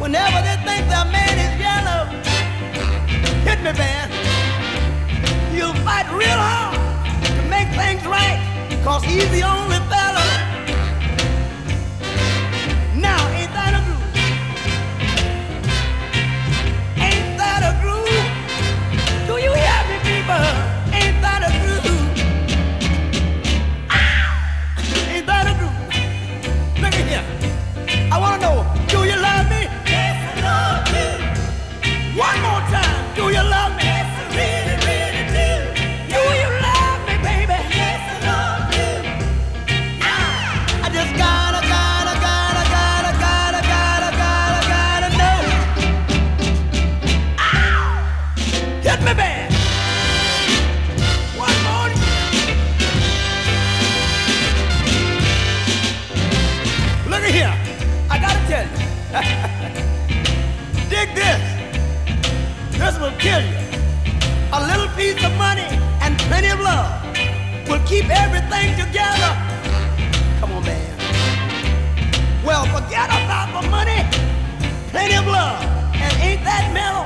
Whenever they think their man is yellow, hit me, man. You'll fight real hard to make things right, 'cause he's the only fella. Now, ain't that a groove? Ain't that a groove? Do you hear me, people? Ain't that a groove? Ah! Ain't that a groove? Look at here. I want to know, do you love me? Yes, I love you. One more time, do you love me? Yes, I really, really do. Do you love me, baby? Yes, I love you. I just gotta know. Ow! Hit me, man. One more. Look at here. I gotta tell you. Dig this. This will kill you. A little piece of money and plenty of love will keep everything together. Come on, man. Well, forget about the money, plenty of love, and ain't that mellow?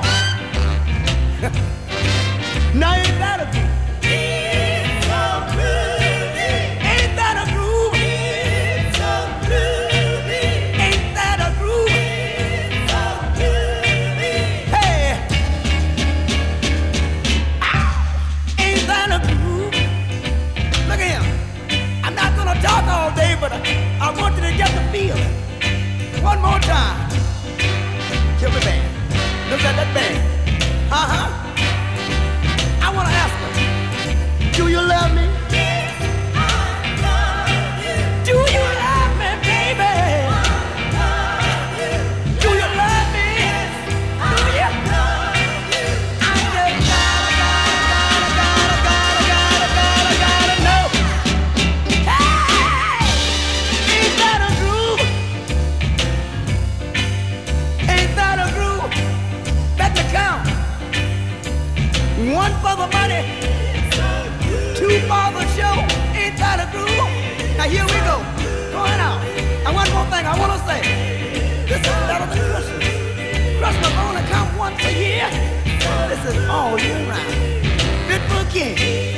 Now ain't that a groove? It's so groovy. Ain't that a groove? It's so groovy. Ain't that a groove? It's so groovy. Hey, ow! Ain't that a groove? Look at him. I'm not gonna talk all day, but I want you to get the feeling. One more time. Kill the band. Look at that band. I want to ask her, do you love me? Yes, I love you. Do you love me, baby? I love you. Do you love me? Yes, do you? Love you. I just gotta know. Hey! Ain't that a groove? Ain't that a groove? Better count. One for the money, two for the show. Ain't that a groove? Now here we go. Going out. And one more thing I want to say. This is better than Christmas. Christmas only comes once a year. This is all year round. Fit for a king.